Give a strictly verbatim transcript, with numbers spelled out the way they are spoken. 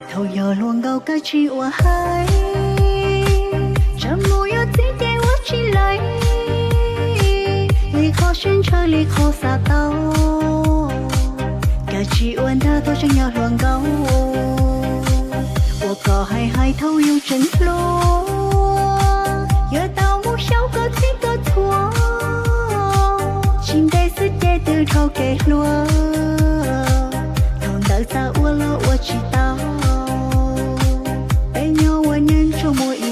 thầu giờ luôn gâu cái chi ua hai chăm mùi ở tí tê ua chi lấy lý khó xuyên chơi lý khó xa tao cả chi uốn ta tôi chẳng nhau luôn gâu ua có hay hay thâu yêu chân lúa giờ tao muốn sáu cơ tí cơ thua chim đây sức tê từ thâu kê lúa thầu đợi xa ua lo ua chi tao bên nhau ua nhân cho mùi